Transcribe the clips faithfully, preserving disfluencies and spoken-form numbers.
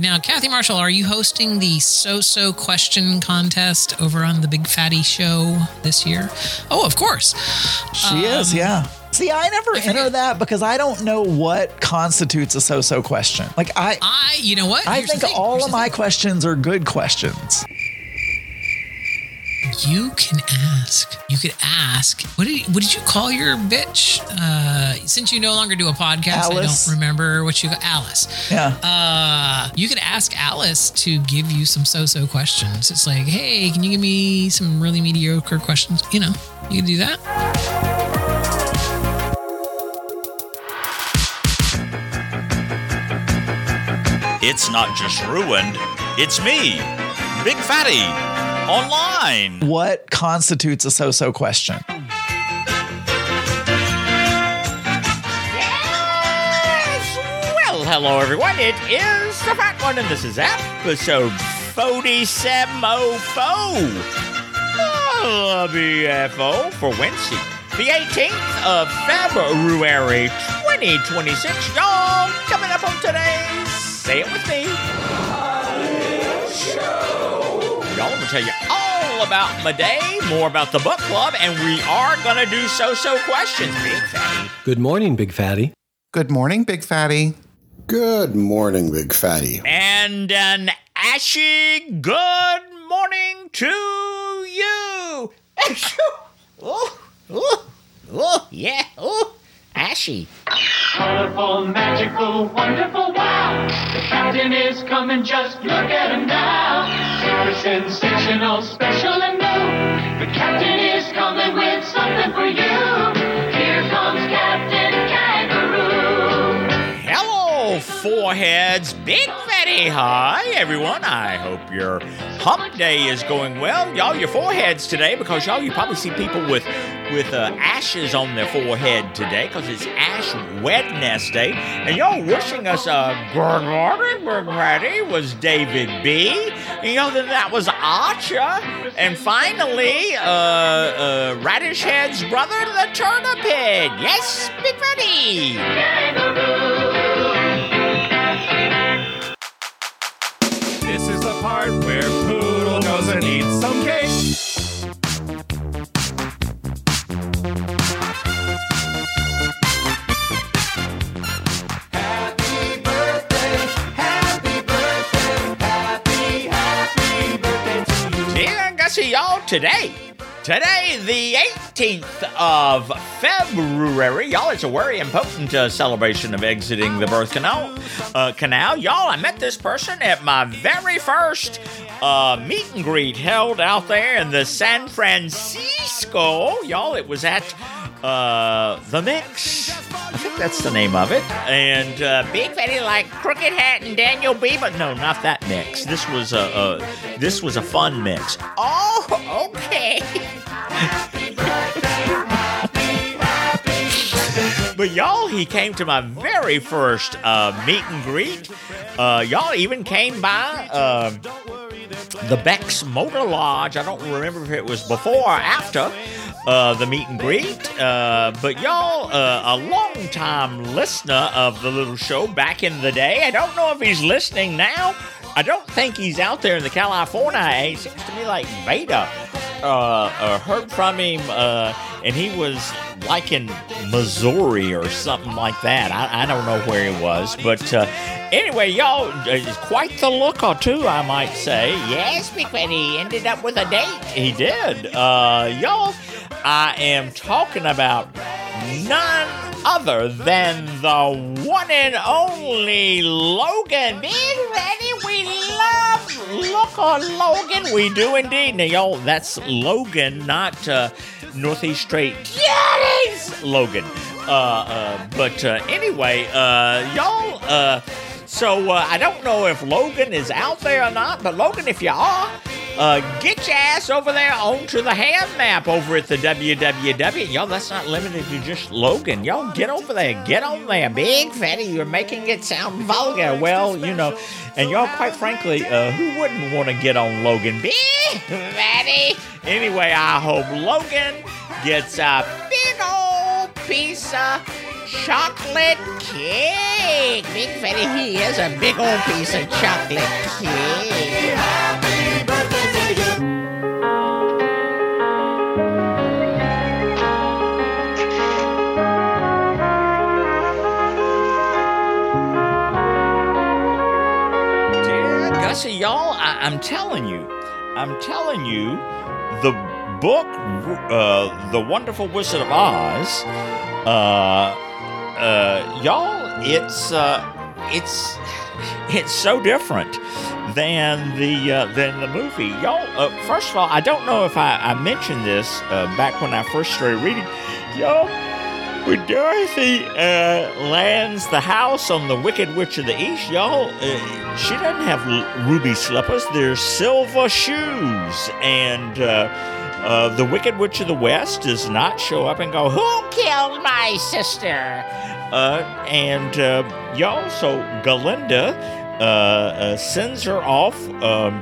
Now, Kathy Marshall, are you hosting the So-So question contest over on the Big Fatty Show this year? Oh, of course. She um, is, yeah. See, I never I enter that because I don't know what constitutes a so-so question. Like I, I, you know what? I Here's think all Here's of my questions are good questions. You can ask. You could ask. What did what did you call your bitch? Uh, since you no longer do a podcast, Alice. I don't remember what you got. Alice. Yeah. Uh, you could ask Alice to give you some so-so questions. It's like, hey, can you give me some really mediocre questions? You know, you could do that. It's not just ruined, it's me, Big Fatty, online. What constitutes a so-so question? Yes! Well, hello everyone, it is the Fat One, and this is episode forty-seven oh four. Oh, B F O for Wednesday, the eighteenth of February, twenty twenty-six. Y'all, coming up on today's Say It With Me Show. Y'all, I'm going to tell you all about my day, more about the book club, and we are going to do so-so questions. Big Fatty. Good morning, Big Fatty. Good morning, Big Fatty. Good morning, Big Fatty. And an ashy good morning to you. Oh, oh, oh, yeah, oh, ashy. Colorful, magical, wonderful, wow! The captain is coming, just look at him now. Super sensational, special and new. The captain is coming with something for you. Here comes Captain Kangaroo. Hello, foreheads, Big Fatty. Hi, everyone. I hope your hump day is going well. Y'all, your foreheads today, because y'all, you probably see people with with uh, ashes on their forehead today, because it's Ash Wednesday. And y'all wishing us a good morning, Big Fatty, was David B. And y'all, then that was Archer. And finally, uh, uh, Radish Head's brother, the Turnip Head. Yes, Big Fatty. This is the part where Poodle goes and eats some cake. Happy birthday, happy birthday, happy, happy birthday to you. Yeah, I see y'all today. Today, the eighteenth of February. Y'all, it's a very important uh, celebration of exiting the birth canal. Uh, canal. Y'all, I met this person at my very first uh, meet and greet held out there in the San Francisco. Y'all, it was at uh, The Mix. I think that's the name of it. And uh, Big Fatty like Crooked Hat and Daniel B. But no, not that mix. This was a, a this was a fun mix. Oh, okay. But y'all, he came to my very first uh, meet and greet. Uh, y'all even came by uh, the Beck's Motor Lodge. I don't remember if it was before or after uh, the meet and greet. Uh, but y'all, uh, a long-time listener of the little show back in the day. I don't know if he's listening now. I don't think he's out there in the California. It seems to me like Beta uh, uh, heard from him, uh, and he was like in Missouri or something like that. I, I don't know where he was. But uh, anyway, y'all, uh, quite the looker, too, I might say. Yes, Big Fatty ended up with a date. He did. Uh, y'all, I am talking about none other than the one and only Logan. Big Fatty, we love Looker Logan. We do indeed. Now, y'all, that's Logan, not uh, Northeast Straight Yes, Logan. Uh, uh, but uh, anyway, uh, y'all, uh, so uh, I don't know if Logan is out there or not, but Logan, if you are, Uh, get your ass over there onto the hand map over at the W W W. Y'all, that's not limited to just Logan. Y'all, get over there. Get on there. Big Fatty, you're making it sound vulgar. Well, you know, and y'all, quite frankly, uh, who wouldn't want to get on Logan? Big Fatty. Anyway, I hope Logan gets a big old piece of chocolate cake. Big Fatty, he is a big old piece of chocolate cake. Happy birthday to you. Dear Gussie, y'all, I, I'm telling you, I'm telling you, the book, uh, The Wonderful Wizard of Oz, uh, uh, y'all, it's uh, it's it's so different than the uh, than the movie, y'all. Uh, first of all, I don't know if I, I mentioned this uh, back when I first started reading, y'all. When Dorothy uh, lands the house on the Wicked Witch of the East, y'all, uh, she doesn't have l- ruby slippers. They're silver shoes. And uh, uh, the Wicked Witch of the West does not show up and go, "Who killed my sister?" Uh, and, uh, y'all, so Galinda uh, uh, sends her off um,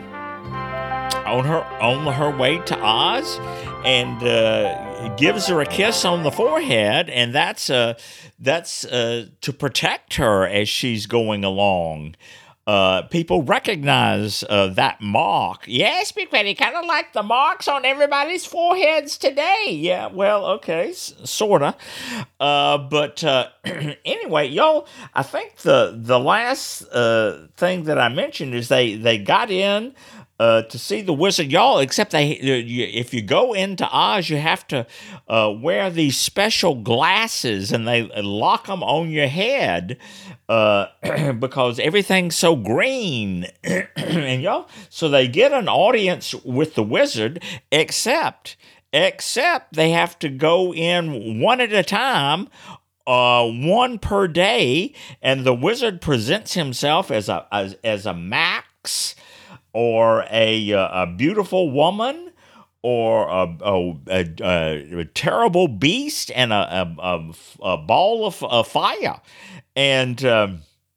on her on her way to Oz, and uh, gives her a kiss on the forehead, and that's uh, that's uh, to protect her as she's going along. Uh, people recognize uh, that mark. Yes, Big Fatty, kind of like the marks on everybody's foreheads today. Yeah, well, okay, s- sorta. Uh, but uh, anyway, y'all, I think the the last uh, thing that I mentioned is they they got in. Uh, to see the wizard, y'all, except they, if you go into Oz, you have to uh, wear these special glasses, and they lock them on your head uh, because everything's so green. And y'all, so they get an audience with the wizard, except, except they have to go in one at a time. Uh, one per day, and the wizard presents himself as a as, as a Max, or a uh, a beautiful woman, or a, a, a, a terrible beast, and a, a, a ball of uh, fire. And um,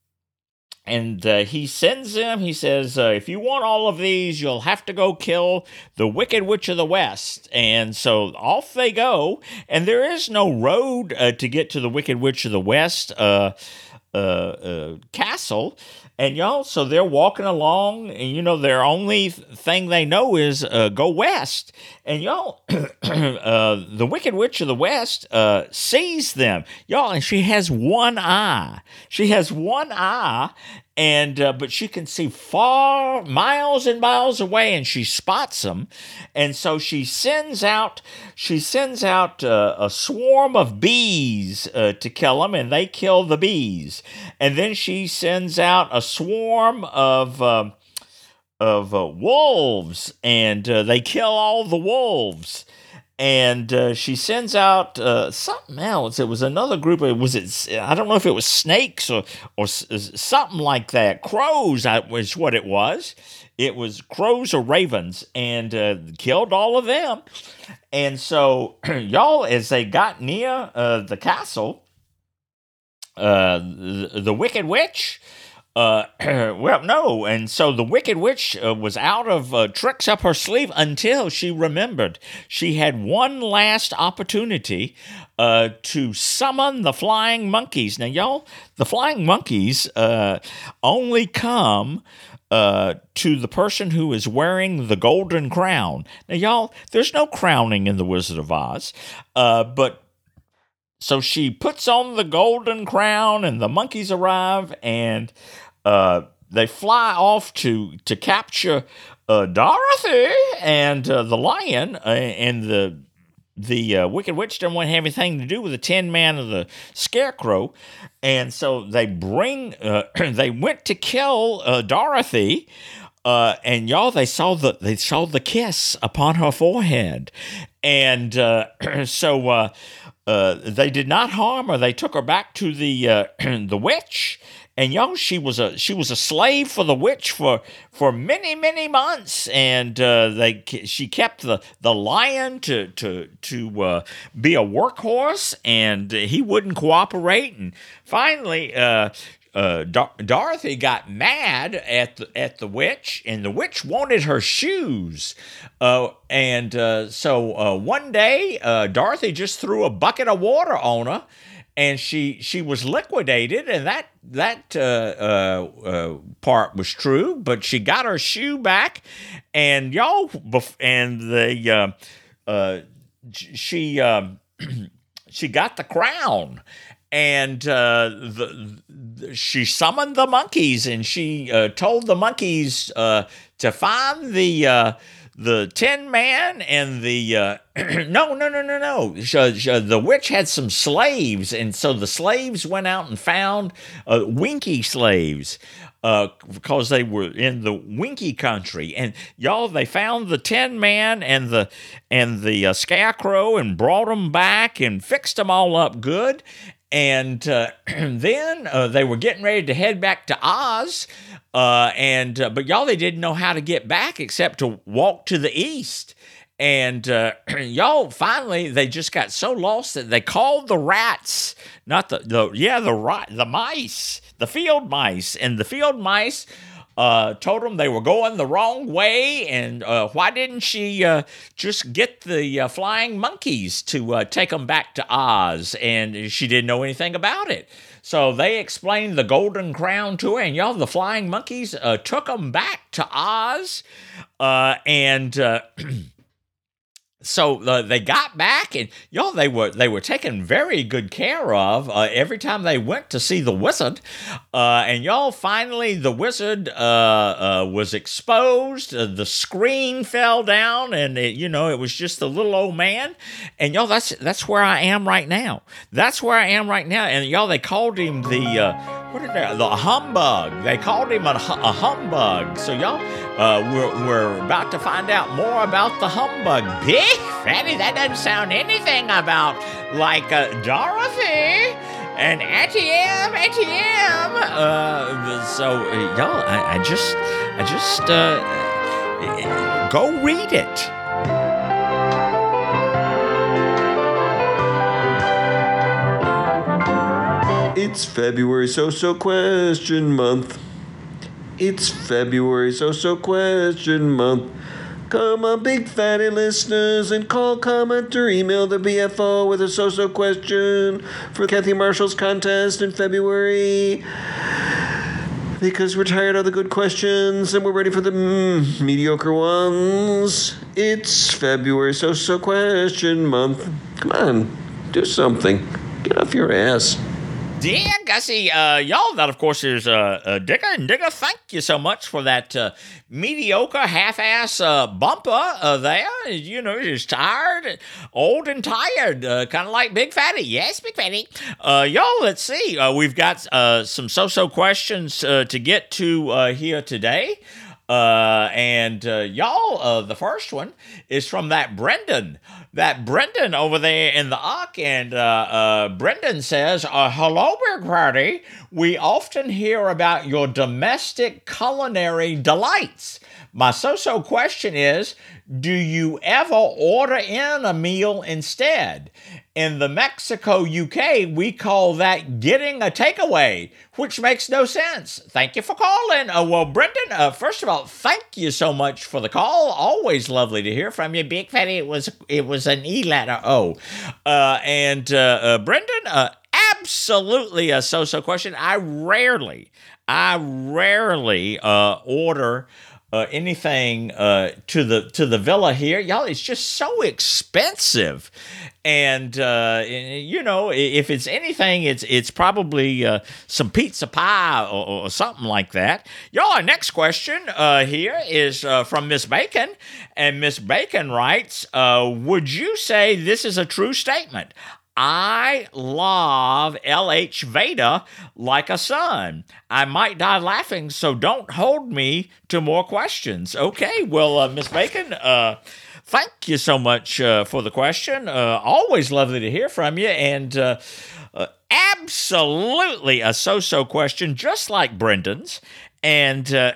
and uh, he sends them, he says, uh, if you want all of these, you'll have to go kill the Wicked Witch of the West. And so off they go, and there is no road uh, to get to the Wicked Witch of the West uh, uh, uh, castle. And y'all, so they're walking along, and you know, their only thing they know is uh, go west. And y'all, uh, the Wicked Witch of the West uh, sees them. Y'all, and she has one eye. She has one eye, and uh, but she can see far, miles and miles away, and she spots them. And so she sends out, she sends out uh, a swarm of bees uh, to kill them, and they kill the bees. And then she sends out a swarm of uh, of uh, wolves, and uh, they kill all the wolves. And uh, she sends out uh, something else. It was another group. Of, was it? I don't know if it was snakes or or something like that. Crows was what it was. It was crows or ravens, and uh, killed all of them. And so, y'all, as they got near uh, the castle, uh, the, the Wicked Witch. Uh, well, no, and so the Wicked Witch uh, was out of uh, tricks up her sleeve until she remembered she had one last opportunity uh, to summon the flying monkeys. Now, y'all, the flying monkeys uh, only come uh, to the person who is wearing the golden crown. Now, y'all, there's no crowning in The Wizard of Oz, uh, but so she puts on the golden crown, and the monkeys arrive, and uh, they fly off to to capture uh, Dorothy and uh, the lion, uh, and the the uh, Wicked Witch didn't want to have anything to do with the Tin Man of the Scarecrow, and so they bring uh, they went to kill uh, Dorothy. Uh, and y'all, they saw the they saw the kiss upon her forehead, and uh, so uh, uh, they did not harm her. They took her back to the uh, the witch, and y'all, she was a she was a slave for the witch for for many many months, and uh, they she kept the, the lion to to to uh, be a workhorse, and he wouldn't cooperate, and finally. Uh, Uh, Dor- Dorothy got mad at the, at the witch, and the witch wanted her shoes. Uh, and uh, so uh, one day, uh, Dorothy just threw a bucket of water on her, and she she was liquidated, and that that uh, uh, uh, part was true. But she got her shoe back, and y'all, and the uh, uh, she um, she got the crown. And uh, the, the, she summoned the monkeys, and she uh, told the monkeys uh, to find the uh, the Tin Man and the uh, no no no no no. She, she, the witch had some slaves, and so the slaves went out and found uh, Winky slaves. Uh, because they were in the Winky country, and y'all, they found the Tin Man and the and the uh, Scarecrow and brought them back and fixed them all up good. And uh, then uh, they were getting ready to head back to Oz, uh, and uh, but y'all, they didn't know how to get back except to walk to the east. And uh, y'all, finally, they just got so lost that they called the rats, not the the yeah the rat the mice, the field mice, and the field mice uh, told them they were going the wrong way, and uh, why didn't she uh, just get the uh, flying monkeys to uh, take them back to Oz? And she didn't know anything about it. So they explained the Golden Crown to her, and y'all, the flying monkeys uh, took them back to Oz, uh, and uh, so uh, they got back, and y'all, they were they were taken very good care of uh, every time they went to see the wizard. Uh, and y'all, finally, the wizard uh, uh, was exposed. Uh, the screen fell down, and it, you know, it was just a little old man. And y'all, that's that's where I am right now. That's where I am right now. And y'all, they called him the uh, what did they the humbug? They called him a, a humbug. So y'all, uh, we're we're about to find out more about the humbug. Big Fatty, that doesn't sound anything about like uh, Dorothy and Auntie M, Auntie M. Uh, so uh, y'all, I, I just, I just uh, go read it. It's February So-So Question Month. It's February So-So Question Month. Come on, big fatty listeners, and call, comment, or email the B F O with a so-so question for Kathy Marshall's contest in February. Because we're tired of the good questions and we're ready for the mm, mediocre ones. It's February So-So Question Month. Come on, do something. Get off your ass. Yeah, Gussie, uh, y'all, that, of course, is uh, uh, Digger. And Digger, thank you so much for that uh, mediocre, half-ass uh, bumper uh, there. You know, just tired, old and tired, uh, kind of like Big Fatty. Yes, Big Fatty. Uh, y'all, let's see. Uh, we've got uh, some so-so questions uh, to get to uh, here today. Uh, and uh, y'all, uh, the first one is from that Brendan. That Brendan over there in the Ark, and uh, uh, Brendan says, uh, hello, Big Fatty. We often hear about your domestic culinary delights. My so-so question is, do you ever order in a meal instead? In the Mexico, U K, we call that getting a takeaway, which makes no sense. Thank you for calling. Uh, well, Brendan, uh, first of all, thank you so much for the call. Always lovely to hear from you, Big Fatty. It was it was an E letter O. Uh, and uh, uh, Brendan, uh, absolutely a so-so question. I rarely, I rarely uh, order Uh, anything uh, to the to the villa here, y'all. It's just so expensive, and uh, you know, if it's anything, it's it's probably uh, some pizza pie or, or something like that. Y'all, our next question uh, here is uh, from Miss Bacon, and Miss Bacon writes, uh, "Would you say this is a true statement? I love L H Vader like a son. I might die laughing, so don't hold me to more questions." Okay, well, uh, Miss Bacon, uh, thank you so much uh, for the question. Uh, always lovely to hear from you, and uh, uh, absolutely a so-so question, just like Brendan's. And uh,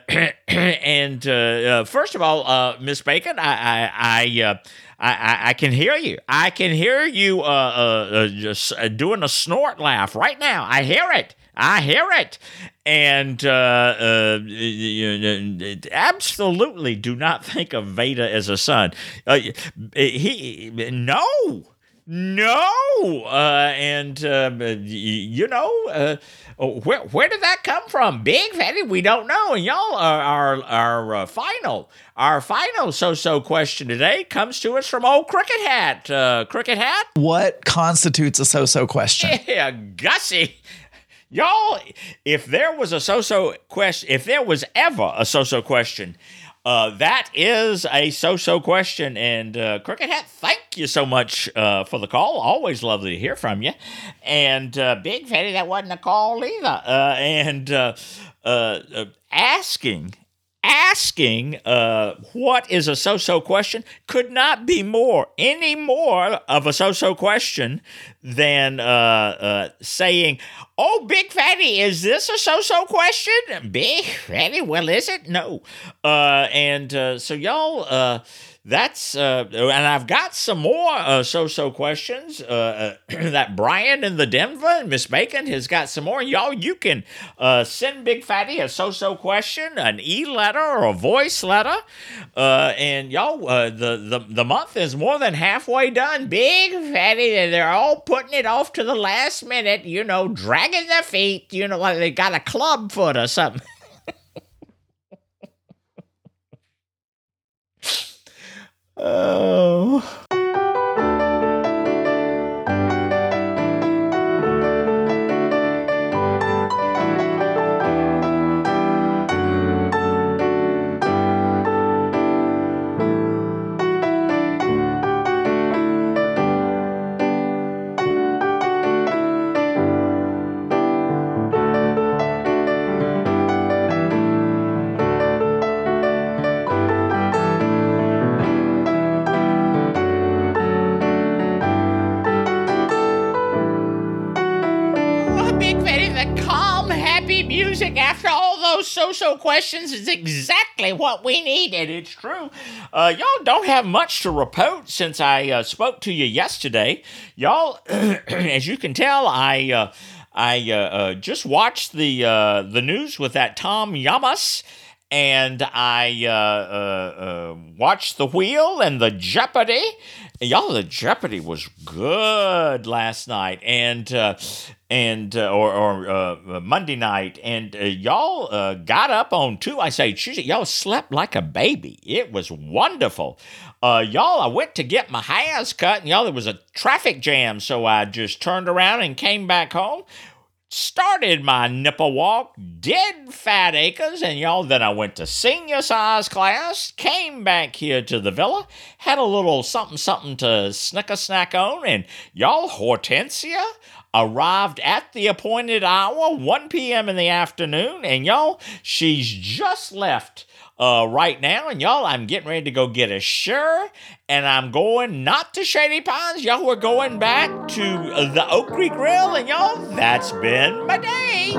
and uh, uh, first of all, uh, Miss Bacon, I I I, uh, I I can hear you. I can hear you uh, uh, uh, just uh, doing a snort laugh right now. I hear it. I hear it. And uh, uh, you, you, absolutely do not think of Vader as a son. Uh, he no. No, uh, and uh, y- you know, uh, where where did that come from, Big Fatty? We don't know. And y'all, our our, our uh, final our final so-so question today comes to us from old Cricket Hat. Uh, Cricket Hat, What constitutes a so-so question? yeah, Gussie. Y'all, if there was a so-so question, if there was ever a so-so question, uh, that is a so-so question. And uh, Cricket Hat, thank you so much uh, for the call. Always lovely to hear from you. And uh, Big Fatty, that wasn't a call either. Uh, and uh, uh, uh, asking, asking uh, what is a so-so question could not be more, any more of a so-so question than uh, uh, saying, oh, Big Fatty, is this a so-so question? Big Fatty, well, is it? No. Uh, and uh, so y'all, uh, that's, uh, and I've got some more uh, so-so questions uh, uh, that Brian in the Denver and Miss Bacon has got some more. Y'all, you can uh, send Big Fatty a so-so question, an e-letter or a voice letter. Uh, and y'all, uh, the, the, the month is more than halfway done. Big Fatty, they're all putting it off to the last minute, you know, dragging their feet, you know, like they got a club foot or something. Oh. Music after all those so-so questions is exactly what we needed. It's true. Uh, y'all don't have much to report since I uh, spoke to you yesterday. Y'all, as you can tell, I uh, I uh, uh, just watched the uh, the news with that Tom Yamas, and I uh, uh, uh, watched The Wheel and the Jeopardy. Y'all, the Jeopardy was good last night, and uh, and uh, or, or uh, Monday night, and uh, y'all uh, got up on two. I say Tuesday. Y'all slept like a baby. It was wonderful. Uh, y'all, I went to get my hairs cut, and y'all, there was a traffic jam, so I just turned around and came back home. Started my nipple walk, did Fat Acres, and y'all, then I went to senior size class, came back here to the villa, had a little something something to snicker snack on, and y'all, Hortensia arrived at the appointed hour, one p.m. in the afternoon, and y'all, she's just left uh, right now, and y'all, I'm getting ready to go get a shirt, and I'm going not to Shady Pines, y'all, we're going back to uh, the Oak Creek Grill, and y'all, that's been my day.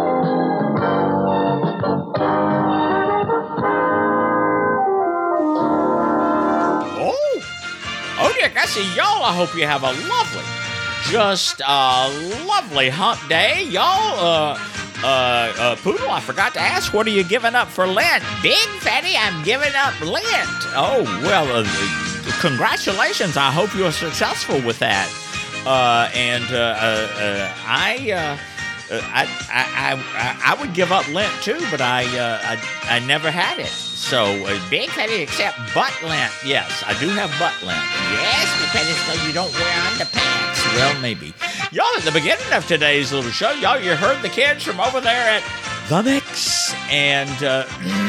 Oh, oh dear, I see y'all, I hope you have a lovely, just a lovely hump day, y'all. Uh, uh, uh, Poodle, I forgot to ask, what are you giving up for Lent? Big Fatty, I'm giving up Lent. Oh, well, uh, congratulations. I hope you're successful with that. Uh, and uh, uh, uh, I, uh, I, I, I, I would give up Lent too, but I, uh, I, I never had it. So, uh, Big Fatty, except butt Lent. Yes, I do have butt Lent. Yes, because so you don't wear underpants. Well, maybe. Y'all, at the beginning of today's little show, y'all, you heard the kids from over there at The Mix. And, uh,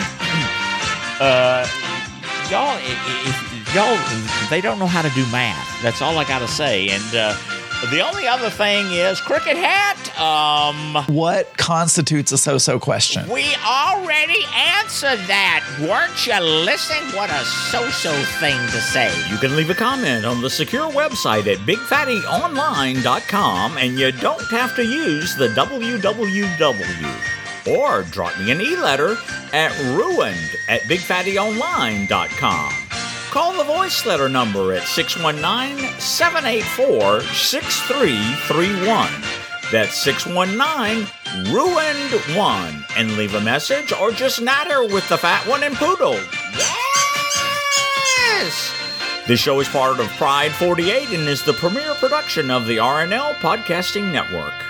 uh, y'all, if, if, y'all, they don't know how to do math. That's all I got to say. And, uh, the only other thing is, Cricket Hat, um... What constitutes a so-so question? We already answered that. Weren't you listening? What a so-so thing to say. You can leave a comment on the secure website at big fatty online dot com, and you don't have to use the w w w. Or drop me an e-letter at ruined at big fatty online dot com. Call the voice letter number at six one nine, seven eight four, six three three one. That's six one nine, ruined one. And leave a message or just natter with the fat one and Poodle. Yes! This show is part of Pride forty-eight and is the premier production of the R N L Podcasting Network.